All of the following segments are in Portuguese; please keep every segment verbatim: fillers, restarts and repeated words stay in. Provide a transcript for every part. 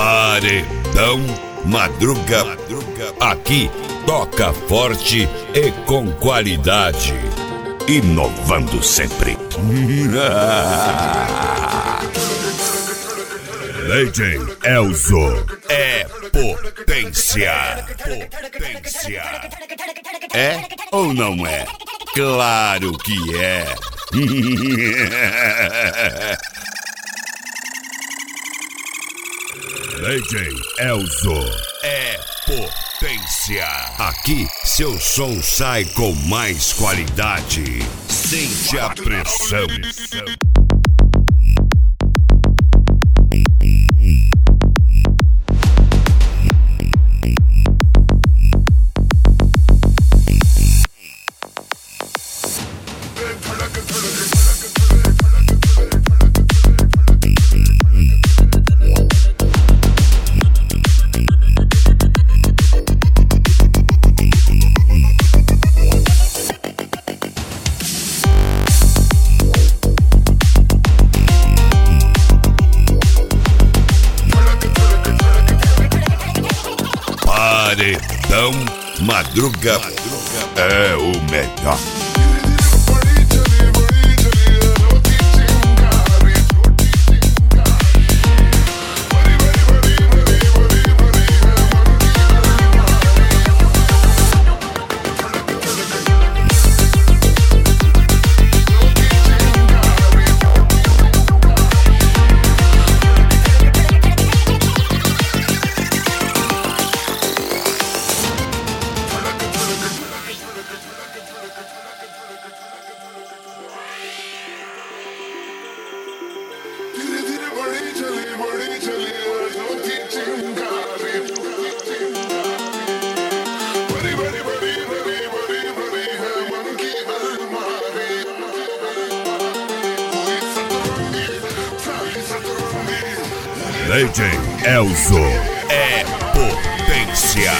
Paredão Madruga, aqui toca forte e com qualidade, inovando sempre. D J Elzo é potência. Potência. É ou não é? Claro que é. D J Elzo é potência. Aqui seu som sai com mais qualidade. Sente a pressão. Paredão Madruga é o melhor. D J Elzo é potência.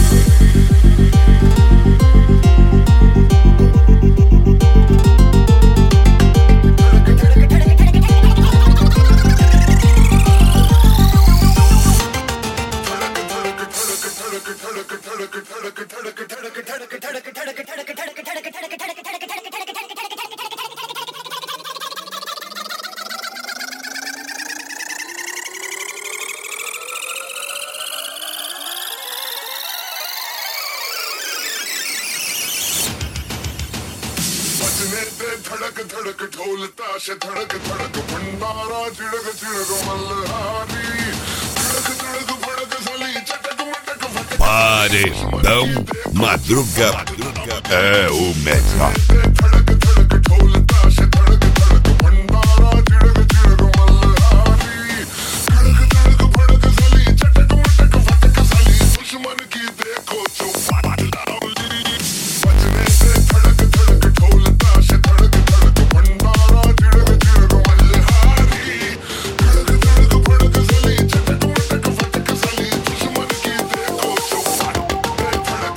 धड़क धड़क ढोल ताश धड़क धड़क भंडारा चिड़क चिड़क मल्हारी धड़क धड़क भड़क सली चटक मटक फटक. Paredão Madruga é o melhor. धड़क धड़क ढोल ताश धड़क धड़क भंडारा चिड़क चिड़क मल्हारी धड़क धड़क भड़क सली चटक मटक फटक सली दुश्मन की देखो चौपाट लावली बजने से धड़क धड़क ढोल ताश धड़क धड़क भंडारा चिड़क चिड़क मल्हारी धड़क धड़क भड़क सली चटक मटक फटक सली दुश्मन की देखो चौपाट धड़क धड़क.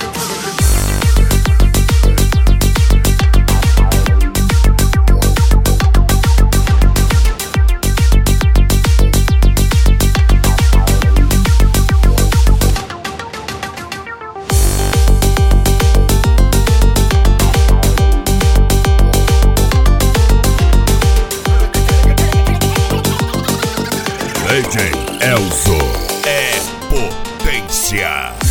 D J Elzo é potência.